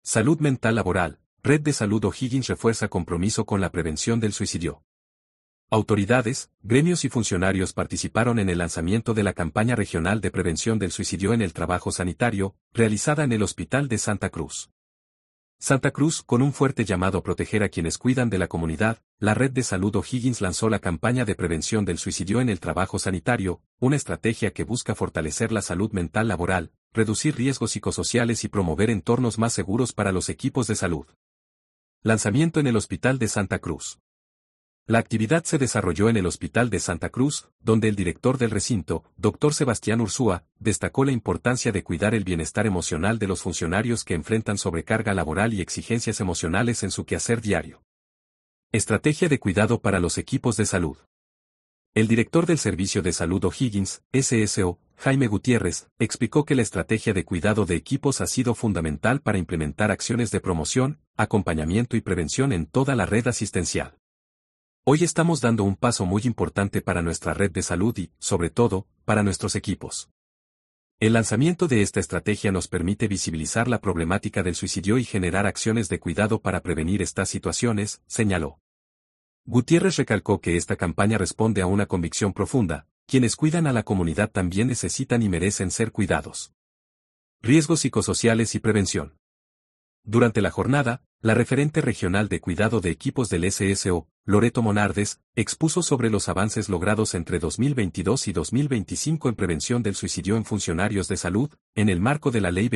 Salud mental laboral. Red de Salud O'Higgins refuerza compromiso con la prevención del suicidio. Autoridades, gremios y funcionarios participaron en el lanzamiento de la campaña regional de prevención del suicidio en el trabajo sanitario, realizada en el Hospital de Santa Cruz. Santa Cruz, con un fuerte llamado a proteger a quienes cuidan de la comunidad, la Red de Salud O'Higgins lanzó la campaña de prevención del suicidio en el trabajo sanitario, una estrategia que busca fortalecer la salud mental laboral, reducir riesgos psicosociales y promover entornos más seguros para los equipos de salud. Lanzamiento en el Hospital de Santa Cruz. La actividad se desarrolló en el Hospital de Santa Cruz, donde el director del recinto, Dr. Sebastián Ursúa, destacó la importancia de cuidar el bienestar emocional de los funcionarios que enfrentan sobrecarga laboral y exigencias emocionales en su quehacer diario. Estrategia de cuidado para los equipos de salud. El director del Servicio de Salud O'Higgins, SSO, Jaime Gutiérrez, explicó que la estrategia de cuidado de equipos ha sido fundamental para implementar acciones de promoción, acompañamiento y prevención en toda la red asistencial. Hoy estamos dando un paso muy importante para nuestra red de salud y, sobre todo, para nuestros equipos. El lanzamiento de esta estrategia nos permite visibilizar la problemática del suicidio y generar acciones de cuidado para prevenir estas situaciones, señaló. Gutiérrez recalcó que esta campaña responde a una convicción profunda: quienes cuidan a la comunidad también necesitan y merecen ser cuidados. Riesgos psicosociales y prevención. Durante la jornada, la referente regional de cuidado de equipos del SSO, Loreto Monardes, expuso sobre los avances logrados entre 2022 y 2025 en prevención del suicidio en funcionarios de salud, en el marco de la Ley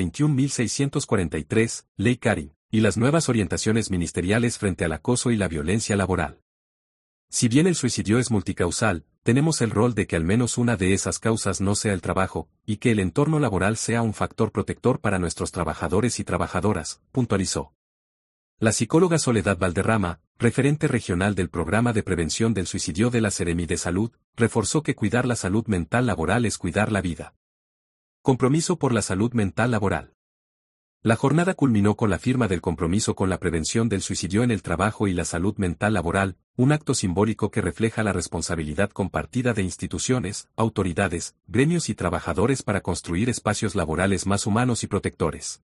21.643, Ley Carin, y las nuevas orientaciones ministeriales frente al acoso y la violencia laboral. Si bien el suicidio es multicausal, tenemos el rol de que al menos una de esas causas no sea el trabajo, y que el entorno laboral sea un factor protector para nuestros trabajadores y trabajadoras, puntualizó. La psicóloga Soledad Valderrama, referente regional del Programa de Prevención del Suicidio de la Seremi de Salud, reforzó que cuidar la salud mental laboral es cuidar la vida. Compromiso por la salud mental laboral. La jornada culminó con la firma del compromiso con la prevención del suicidio en el trabajo y la salud mental laboral, un acto simbólico que refleja la responsabilidad compartida de instituciones, autoridades, gremios y trabajadores para construir espacios laborales más humanos y protectores.